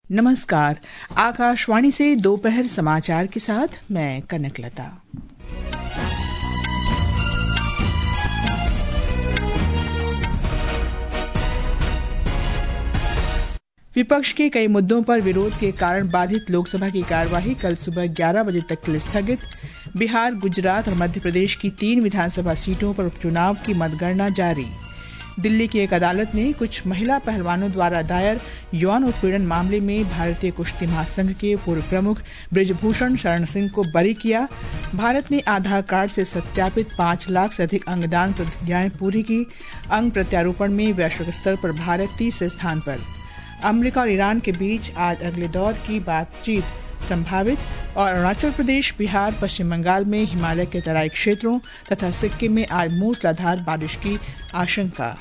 नमस्कार। आकाशवाणी से दोपहर समाचार के साथ मैं कनकलता। विपक्ष के कई मुद्दों पर विरोध के कारण बाधित लोकसभा की कार्यवाही कल सुबह 11 बजे तक के लिए स्थगित। बिहार, गुजरात और मध्य प्रदेश की 3 विधानसभा सीटों पर उपचुनाव की मतगणना जारी। दिल्ली की एक अदालत ने कुछ महिला पहलवानों द्वारा दायर यौन उत्पीड़न मामले में भारतीय कुश्ती महासंघ के पूर्व प्रमुख बृजभूषण शरण सिंह को बरी किया। भारत ने आधार कार्ड से सत्यापित 5 लाख से अधिक अंगदान प्रतिज्ञाएं पूरी की। अंग प्रत्यारोपण में वैश्विक स्तर पर भारत तीसरे स्थान पर। अमेरिका और ईरान के बीच आज अगले दौर की बातचीत संभावित। और अरुणाचल प्रदेश, बिहार, पश्चिम बंगाल में हिमालय के तराई क्षेत्रों तथा सिक्किम में आज मूसलाधार बारिश की आशंका।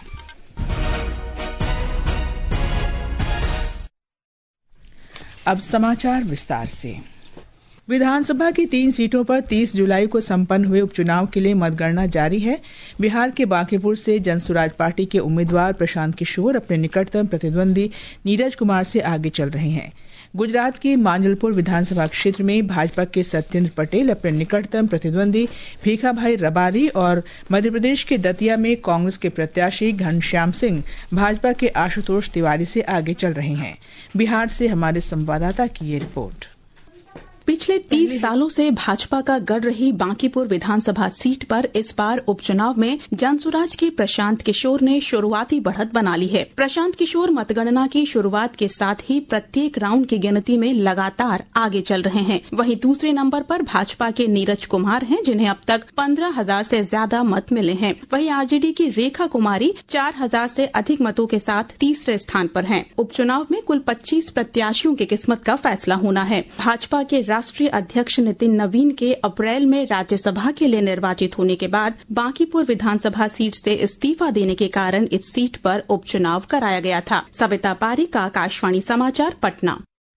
अब समाचार विस्तार से। विधानसभा की 3 सीटों पर 30 जुलाई को संपन्न हुए उपचुनाव के लिए मतगणना जारी है। बिहार के बांकीपुर से जनसुराज पार्टी के उम्मीदवार प्रशांत किशोर अपने निकटतम प्रतिद्वंदी नीरज कुमार से आगे चल रहे हैं। गुजरात के मांजलपुर विधानसभा क्षेत्र में भाजपा के सत्येंद्र पटेल अपने निकटतम प्रतिद्वंदी भीखाभाई रबारी और मध्य प्रदेश के दतिया में कांग्रेस के प्रत्याशी घनश्याम सिंह भाजपा के आशुतोष तिवारी से आगे चल रहे हैं। बिहार से हमारे संवाददाता की ये रिपोर्ट। पिछले 30 सालों से भाजपा का गढ़ रही बांकीपुर विधानसभा सीट पर इस बार उपचुनाव में जनसुराज के प्रशांत किशोर ने शुरुआती बढ़त बना ली है। प्रशांत किशोर मतगणना की शुरुआत के साथ ही प्रत्येक राउंड की गिनती में लगातार आगे चल रहे हैं। वहीं दूसरे नंबर पर भाजपा के नीरज कुमार हैं, जिन्हें अब तक 15,000 से ज्यादा मत मिले हैं। वहीं आरजेडी की रेखा कुमारी 4,000 से अधिक मतों के साथ तीसरे स्थान पर हैं। उपचुनाव में कुल 25 प्रत्याशियों की किस्मत का फैसला होना है। भाजपा के राष्ट्रीय अध्यक्ष नितिन नवीन के अप्रैल में राज्यसभा के लिए निर्वाचित होने के बाद बांकीपुर विधानसभा सीट से इस्तीफा देने के कारण इस सीट पर उपचुनाव कराया गया था। सविता पारीक, आकाशवाणी समाचार, पटना।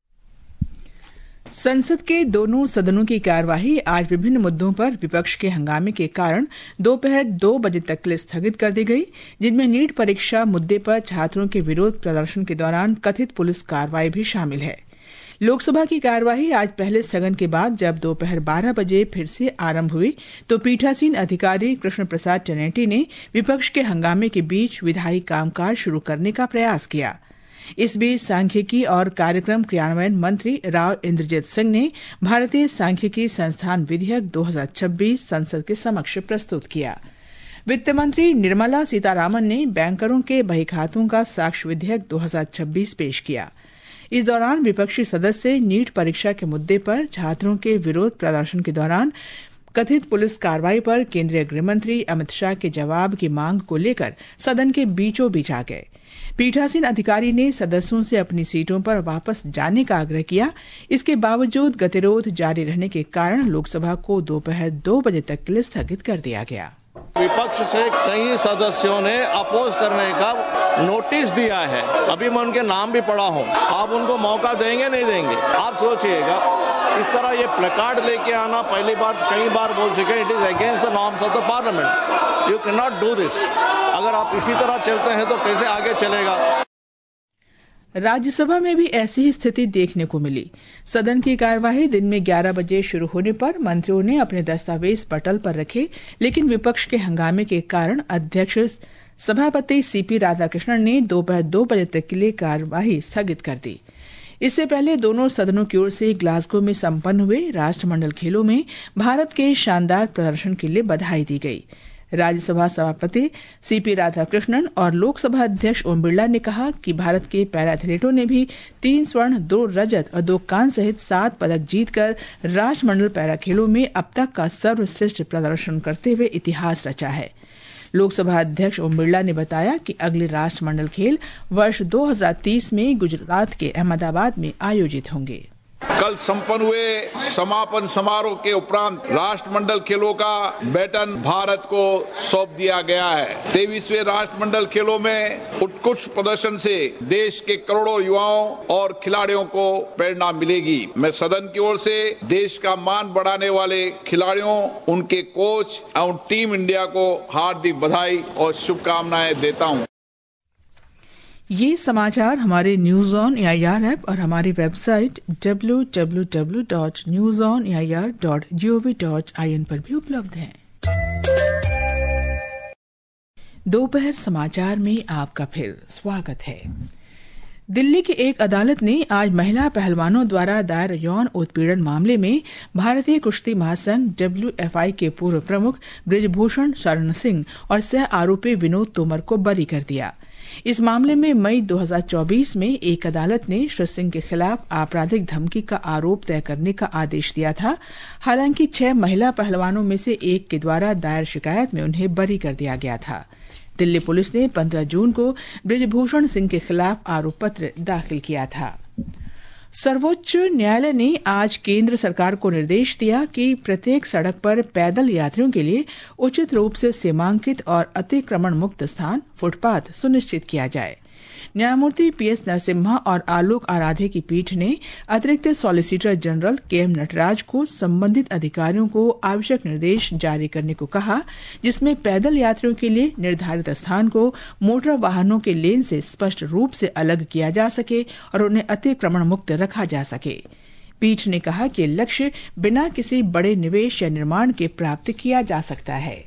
संसद के दोनों सदनों की कार्यवाही आज विभिन्न मुद्दों पर विपक्ष के हंगामे के कारण दोपहर 2 बजे तक के लिए स्थगित कर दी गई, जिनमें नीट परीक्षा मुद्दे पर छात्रों के विरोध प्रदर्शन के दौरान कथित पुलिस कार्रवाई भी शामिल है। लोकसभा की कार्यवाही आज पहले स्थगन के बाद जब दोपहर 12 बजे फिर से आरंभ हुई तो पीठासीन अधिकारी कृष्ण प्रसाद चनेटी ने विपक्ष के हंगामे के बीच विधायी कामकाज शुरू करने का प्रयास किया। इस बीच सांख्यिकी और कार्यक्रम क्रियान्वयन मंत्री राव इंद्रजीत सिंह ने भारतीय सांख्यिकी संस्थान विधेयक 2026 संसद के समक्ष प्रस्तुत किया। वित्त मंत्री निर्मला सीतारामन ने बैंकरों के बहीखातों का साक्ष्य विधेयक 2026 पेश किया। इस दौरान विपक्षी सदस्य नीट परीक्षा के मुद्दे पर छात्रों के विरोध प्रदर्शन के दौरान कथित पुलिस कार्रवाई पर केंद्रीय गृह मंत्री अमित शाह के जवाब की मांग को लेकर सदन के बीचों बीच आ गए। पीठासीन अधिकारी ने सदस्यों से अपनी सीटों पर वापस जाने का आग्रह किया। इसके बावजूद गतिरोध जारी रहने के कारण लोकसभा को दोपहर 2 बजे तक के लिए स्थगित कर दिया गया। विपक्ष से कई सदस्यों ने अपोज करने का नोटिस दिया है। अभी मैं उनके नाम भी पढ़ा हूं। आप उनको मौका देंगे नहीं देंगे? आप सोचिएगा। इस तरह ये प्लेकार्ड लेके आना पहली बार, कई बार बोल चुके हैं, it is against the norms of the parliament. You can not do this. अगर आप इसी तरह चलते हैं तो कैसे आगे चलेगा? राज्यसभा में भी ऐसी ही स्थिति देखने को मिली। सदन की कार्यवाही दिन में 11 बजे शुरू होने पर मंत्रियों ने अपने दस्तावेज पटल पर रखे, लेकिन विपक्ष के हंगामे के कारण अध्यक्ष सभापति सीपी राधाकृष्णन ने दोपहर 2 बजे तक के लिए कार्यवाही स्थगित कर दी। इससे पहले दोनों सदनों की ओर से ग्लासगो में संपन्न हुए राष्ट्रमंडल खेलों में भारत के शानदार प्रदर्शन के लिए बधाई दी गई। राज्यसभा सभापति सीपी राधाकृष्णन और लोकसभा अध्यक्ष ओम बिरला ने कहा कि भारत के पैरा एथलीटों ने भी 3 स्वर्ण, 2 रजत और 2 कांस्य सहित 7 पदक जीतकर राष्ट्रमंडल पैरा खेलों में अब तक का सर्वश्रेष्ठ प्रदर्शन करते हुए इतिहास रचा है। लोकसभा अध्यक्ष ओम बिरला ने बताया कि अगले राष्ट्रमंडल खेल वर्ष 2030 में गुजरात के अहमदाबाद में आयोजित होंगे। कल संपन्न हुए समापन समारोह के उपरांत राष्ट्रमंडल खेलों का बैटन भारत को सौंप दिया गया है। 23वें राष्ट्रमंडल खेलों में उत्कृष्ट प्रदर्शन से देश के करोड़ों युवाओं और खिलाड़ियों को प्रेरणा मिलेगी। मैं सदन की ओर से देश का मान बढ़ाने वाले खिलाड़ियों, उनके कोच और टीम इंडिया को हार्दिक बधाई और शुभकामनाएं देता हूं। ये समाचार हमारे न्यूज ऑन एआईआर ऐप और हमारी वेबसाइट www.newsonair.gov.in पर भी उपलब्ध हैं। दोपहर समाचार में आपका फिर स्वागत है। दिल्ली की एक अदालत ने आज महिला पहलवानों द्वारा दायर यौन उत्पीड़न मामले में भारतीय कुश्ती महासंघ WFI के पूर्व प्रमुख बृजभूषण शरण सिंह और सह आरोपी विनोद तोमर को बरी कर दिया। इस मामले में मई 2024 में एक अदालत ने श्री सिंह के खिलाफ आपराधिक धमकी का आरोप तय करने का आदेश दिया था। हालांकि 6 महिला पहलवानों में से एक के द्वारा दायर शिकायत में उन्हें बरी कर दिया गया था। दिल्ली पुलिस ने 15 जून को बृजभूषण सिंह के खिलाफ आरोप पत्र दाखिल किया था। सर्वोच्च न्यायालय ने आज केंद्र सरकार को निर्देश दिया कि प्रत्येक सड़क पर पैदल यात्रियों के लिए उचित रूप से सीमांकित और अतिक्रमण मुक्त स्थान फुटपाथ सुनिश्चित किया जाए। न्यायमूर्ति PS नरसिम्हा और आलोक आराधे की पीठ ने अतिरिक्त सॉलिसिटर जनरल KM नटराज को संबंधित अधिकारियों को आवश्यक निर्देश जारी करने को कहा, जिसमें पैदल यात्रियों के लिए निर्धारित स्थान को मोटर वाहनों के लेन से स्पष्ट रूप से अलग किया जा सके और उन्हें अतिक्रमण मुक्त रखा जा सके। पीठ ने कहा कि लक्ष्य बिना किसी बड़े निवेश या निर्माण के प्राप्त किया जा सकता है।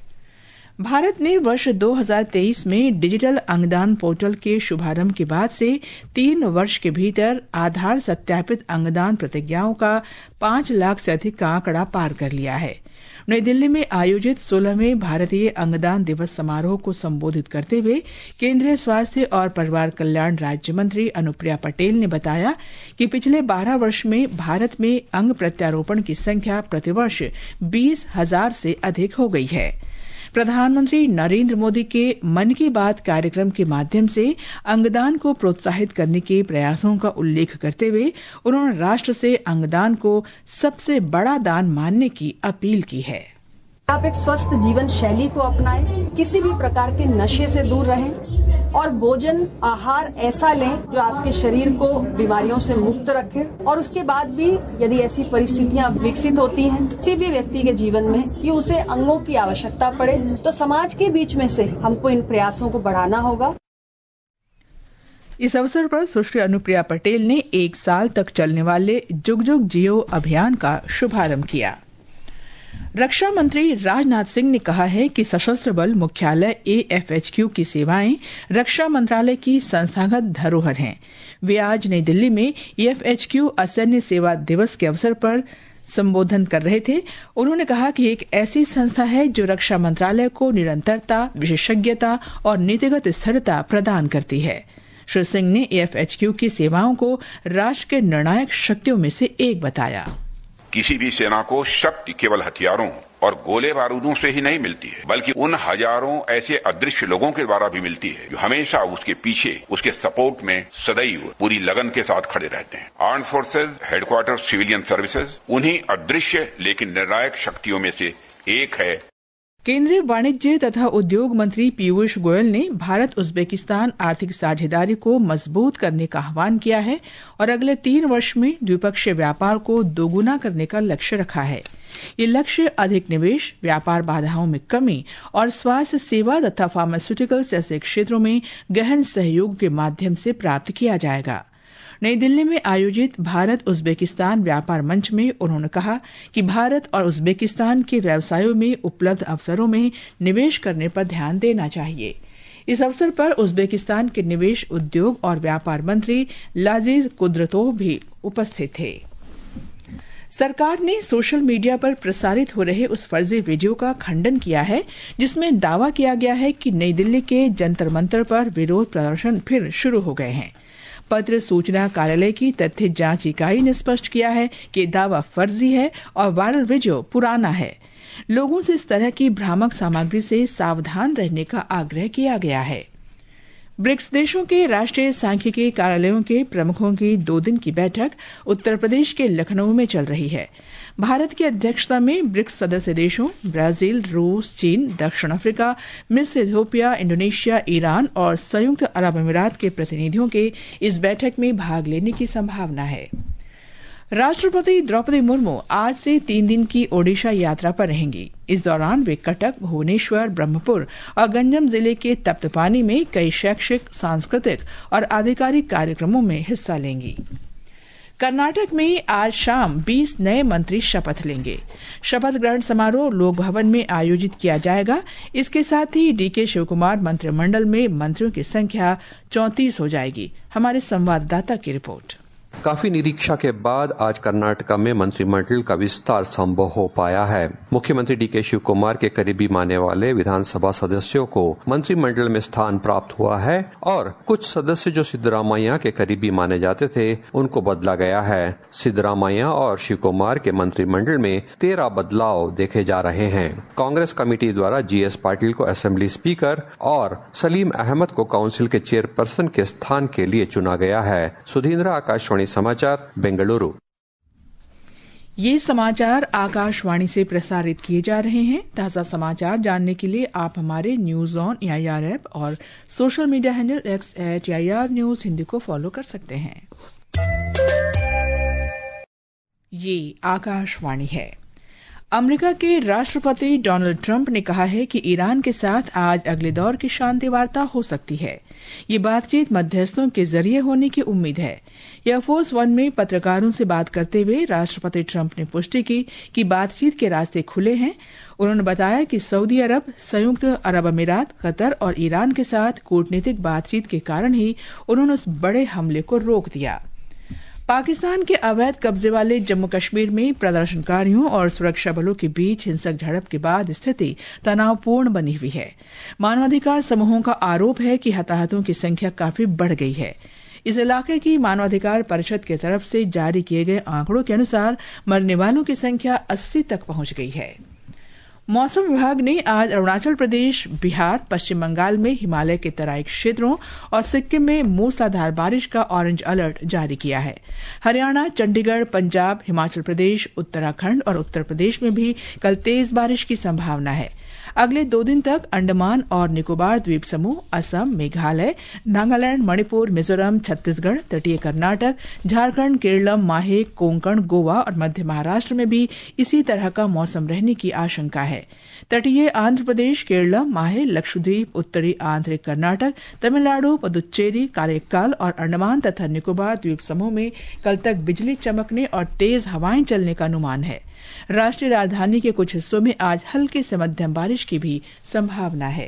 भारत ने वर्ष 2023 में डिजिटल अंगदान पोर्टल के शुभारंभ के बाद से 3 वर्ष के भीतर आधार सत्यापित अंगदान प्रतिज्ञाओं का 5 लाख से अधिक का आंकड़ा पार कर लिया है। नई दिल्ली में आयोजित 16वें भारतीय अंगदान दिवस समारोह को संबोधित करते हुए केंद्रीय स्वास्थ्य और परिवार कल्याण राज्य मंत्री अनुप्रिया पटेल ने बताया कि पिछले 12 वर्ष में भारत में अंग प्रत्यारोपण की संख्या प्रतिवर्ष 20,000 से अधिक हो गई है। प्रधानमंत्री नरेंद्र मोदी के मन की बात कार्यक्रम के माध्यम से अंगदान को प्रोत्साहित करने के प्रयासों का उल्लेख करते हुए उन्होंने राष्ट्र से अंगदान को सबसे बड़ा दान मानने की अपील की है। आप एक स्वस्थ जीवन शैली को अपनाएं, किसी भी प्रकार के नशे से दूर रहें और भोजन आहार ऐसा लें जो आपके शरीर को बीमारियों से मुक्त रखे। और उसके बाद भी यदि ऐसी परिस्थितियां विकसित होती हैं किसी भी व्यक्ति के जीवन में कि उसे अंगों की आवश्यकता पड़े, तो समाज के बीच में से हमको इन प्रयासों को बढ़ाना होगा। इस अवसर पर सुश्री अनुप्रिया पटेल ने 1 साल तक चलने वाले जुग जुग जियो अभियान का शुभारंभ किया। रक्षा मंत्री राजनाथ सिंह ने कहा है कि सशस्त्र बल मुख्यालय AFHQ की सेवाएं रक्षा मंत्रालय की संस्थागत धरोहर हैं। वे आज नई दिल्ली में AFHQ असैन्य सेवा दिवस के अवसर पर संबोधन कर रहे थे। उन्होंने कहा कि एक ऐसी संस्था है जो रक्षा मंत्रालय को निरंतरता, विशेषज्ञता और नीतिगत स्थिरता प्रदान करती है। श्री सिंह ने AFHQ की सेवाओं को राष्ट्र के निर्णायक शक्तियों में से एक बताया। किसी भी सेना को शक्ति केवल हथियारों और गोले बारूदों से ही नहीं मिलती है, बल्कि उन हजारों ऐसे अदृश्य लोगों के द्वारा भी मिलती है जो हमेशा उसके पीछे, उसके सपोर्ट में सदैव पूरी लगन के साथ खड़े रहते हैं। Armed forces, headquarter civilian services उन्हीं अदृश्य लेकिन निर्णायक शक्तियों में से एक है। केंद्रीय वाणिज्य तथा उद्योग मंत्री पीयूष गोयल ने भारत उज्बेकिस्तान आर्थिक साझेदारी को मजबूत करने का आह्वान किया है और अगले 3 वर्ष में द्विपक्षीय व्यापार को दोगुना करने का लक्ष्य रखा है। ये लक्ष्य अधिक निवेश, व्यापार बाधाओं में कमी और स्वास्थ्य सेवा तथा फार्मास्यूटिकल्स जैसे क्षेत्रों में गहन सहयोग के माध्यम से प्राप्त किया जाएगा। नई दिल्ली में आयोजित भारत उज्बेकिस्तान व्यापार मंच में उन्होंने कहा कि भारत और उज्बेकिस्तान के व्यवसायों में उपलब्ध अवसरों में निवेश करने पर ध्यान देना चाहिए। इस अवसर पर उज्बेकिस्तान के निवेश, उद्योग और व्यापार मंत्री लाजीज कुद्रतोव भी उपस्थित थे। सरकार ने सोशल मीडिया पर प्रसारित हो रहे उस फर्जी वीडियो का खंडन किया है जिसमें दावा किया गया है कि नई दिल्ली के जंतर मंतर पर विरोध प्रदर्शन फिर शुरू हो गए हैं। पत्र सूचना कार्यालय की तथ्य जांच इकाई ने स्पष्ट किया है कि दावा फर्जी है और वायरल वीडियो पुराना है। लोगों से इस तरह की भ्रामक सामग्री से सावधान रहने का आग्रह किया गया है। ब्रिक्स देशों के राष्ट्रीय सांख्यिकी कार्यालयों के प्रमुखों की 2 दिन की बैठक उत्तर प्रदेश के लखनऊ में चल रही है। भारत की अध्यक्षता में ब्रिक्स सदस्य देशों ब्राजील, रूस, चीन, दक्षिण अफ्रीका, मिस्र, इथियोपिया, इंडोनेशिया, ईरान और संयुक्त अरब अमीरात के प्रतिनिधियों के इस बैठक में भाग लेने की संभावना है। राष्ट्रपति द्रौपदी मुर्मू आज से 3 दिन की ओडिशा यात्रा पर रहेंगी। इस दौरान वे कटक, भुवनेश्वर, ब्रह्मपुर और गंजम जिले के तप्तपानी में कई शैक्षिक, सांस्कृतिक और आधिकारिक कार्यक्रमों में हिस्सा लेंगी। कर्नाटक में आज शाम 20 नए मंत्री शपथ लेंगे। शपथ ग्रहण समारोह लोक भवन में आयोजित किया जाएगा। इसके साथ ही डीके शिवकुमार मंत्रिमंडल में मंत्रियों की संख्या 34 हो जाएगी। हमारे संवाददाता की रिपोर्ट। काफी निरीक्षा के बाद आज कर्नाटका में मंत्रिमंडल का विस्तार संभव हो पाया है। मुख्यमंत्री डीके शिवकुमार के करीबी मानने वाले विधानसभा सदस्यों को मंत्रिमंडल में स्थान प्राप्त हुआ है और कुछ सदस्य जो सिद्धरामैया के करीबी माने जाते थे उनको बदला गया है। सिद्धरामैया और शिवकुमार के मंत्रिमंडल में 13 बदलाव देखे जा रहे हैं। कांग्रेस कमेटी द्वारा GS पाटिल को असेंबली स्पीकर और सलीम अहमद को काउंसिल के चेयरपर्सन के स्थान के लिए चुना गया है। सुधींद्र, आकाशवाणी समाचार, बेंगलुरु। ये समाचार आकाशवाणी से प्रसारित किए जा रहे हैं। ताज़ा समाचार जानने के लिए आप हमारे न्यूज ऑन AIR ऐप और social media handle X @AIR news Hindi को फॉलो कर सकते हैं। ये आकाशवाणी है। अमेरिका के राष्ट्रपति डोनाल्ड ट्रंप ने कहा है कि ईरान के साथ आज अगले दौर की शांति वार्ता हो सकती है। ये बातचीत मध्यस्थों के जरिए होने की उम्मीद है। एयरफोर्स 1 में पत्रकारों से बात करते हुए राष्ट्रपति ट्रंप ने पुष्टि की कि बातचीत के रास्ते खुले हैं। उन्होंने बताया कि सऊदी अरब, संयुक्त अरब अमीरात, कतर और ईरान के साथ कूटनीतिक बातचीत के कारण ही उन्होंने उस बड़े हमले को रोक दिया। पाकिस्तान के अवैध कब्जे वाले जम्मू कश्मीर में प्रदर्शनकारियों और सुरक्षा बलों के बीच हिंसक झड़प के बाद स्थिति तनावपूर्ण बनी हुई है। मानवाधिकार समूहों का आरोप है कि हताहतों की संख्या काफी बढ़ गई है। इस इलाके की मानवाधिकार परिषद की तरफ से जारी किए गए आंकड़ों के अनुसार मरने वालों की संख्या 80 तक पहुंच गई है। मौसम विभाग ने आज अरुणाचल प्रदेश, बिहार, पश्चिम बंगाल में हिमालय के तराई क्षेत्रों और सिक्किम में मूसलाधार बारिश का ऑरेंज अलर्ट जारी किया है। हरियाणा, चंडीगढ़, पंजाब, हिमाचल प्रदेश, उत्तराखंड और उत्तर प्रदेश में भी कल तेज बारिश की संभावना है। अगले 2 दिन तक अंडमान और निकोबार द्वीप समूह, असम, मेघालय, नागालैंड, मणिपुर, मिजोरम, छत्तीसगढ़, तटीय कर्नाटक, झारखंड, केरलम, माहे, कोंकण, गोवा और मध्य महाराष्ट्र में भी इसी तरह का मौसम रहने की आशंका है। तटीय आंध्र प्रदेश, केरलम, माहे, लक्षद्वीप, उत्तरी आंध्र कर्नाटक, तमिलनाडु, पुदुच्चेरी, कारेकाल और अंडमान तथा निकोबार द्वीप समूह में कल तक बिजली चमकने और तेज हवाएं चलने का अनुमान है। राष्ट्रीय राजधानी के कुछ हिस्सों में आज हल्की से मध्यम बारिश की भी संभावना है।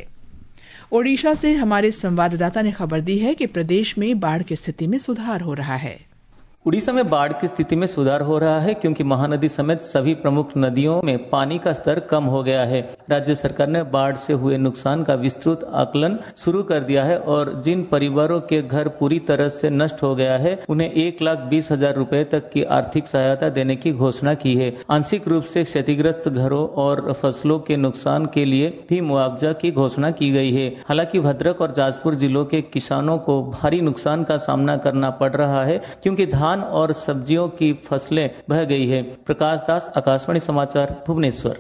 ओडिशा से हमारे संवाददाता ने खबर दी है कि प्रदेश में बाढ़ की स्थिति में सुधार हो रहा है। उड़ीसा में बाढ़ की स्थिति में सुधार हो रहा है क्योंकि महानदी समेत सभी प्रमुख नदियों में पानी का स्तर कम हो गया है। राज्य सरकार ने बाढ़ से हुए नुकसान का विस्तृत आकलन शुरू कर दिया है और जिन परिवारों के घर पूरी तरह से नष्ट हो गया है उन्हें 1,20,000 रुपए तक की आर्थिक सहायता देने की घोषणा की है। आंशिक रूप से क्षतिग्रस्त घरों और फसलों के नुकसान के लिए भी मुआवजा की घोषणा की गई है। हालांकि भद्रक और जाजपुर जिलों के किसानों को भारी नुकसान का सामना करना पड़ रहा है क्योंकि धान और सब्जियों की फसलें बह गई है। प्रकाश दास, आकाशवाणी समाचार, भुवनेश्वर।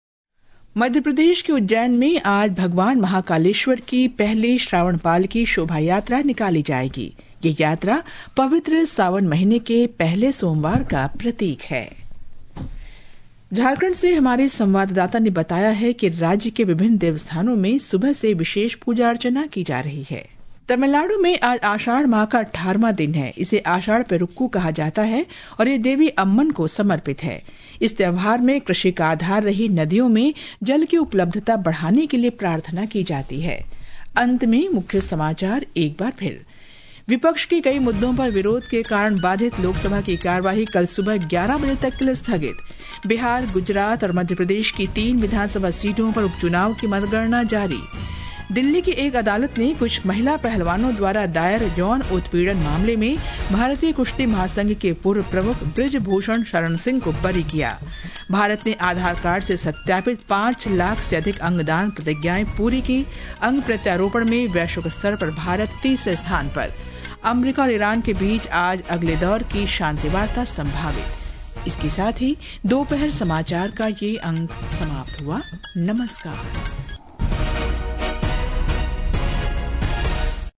मध्य प्रदेश के उज्जैन में आज भगवान महाकालेश्वर की पहली श्रावण पाल की शोभा यात्रा निकाली जाएगी। ये यात्रा पवित्र सावन महीने के पहले सोमवार का प्रतीक है। झारखंड से हमारे संवाददाता ने बताया है कि राज्य के विभिन्न देवस्थानों में सुबह से विशेष पूजा अर्चना की जा रही है। तमिलनाडु में आज आषाढ़ माह का 18वां दिन है। इसे आषाढ़ पेरुक्कू कहा जाता है और ये देवी अम्मन को समर्पित है। इस त्योहार में कृषि का आधार रही नदियों में जल की उपलब्धता बढ़ाने के लिए प्रार्थना की जाती है। अंत में मुख्य समाचार एक बार फिर। विपक्ष के कई मुद्दों पर विरोध के कारण बाधित लोकसभा की कार्यवाही कल सुबह 11 बजे तक के लिए स्थगित। बिहार, गुजरात और मध्य प्रदेश की 3 विधानसभा सीटों पर उपचुनाव की मतगणना जारी। दिल्ली की एक अदालत ने कुछ महिला पहलवानों द्वारा दायर यौन उत्पीड़न मामले में भारतीय कुश्ती महासंघ के पूर्व प्रमुख बृजभूषण शरण सिंह को बरी किया। भारत ने आधार कार्ड से सत्यापित 5 लाख से अधिक अंगदान प्रतिज्ञाएं पूरी की। अंग प्रत्यारोपण में वैश्विक स्तर पर भारत 3रे स्थान पर। अमेरिका और ईरान के बीच आज अगले दौर की शांति वार्ता संभावित। इसके साथ ही दोपहर समाचार का ये अंक समाप्त हुआ। नमस्कार।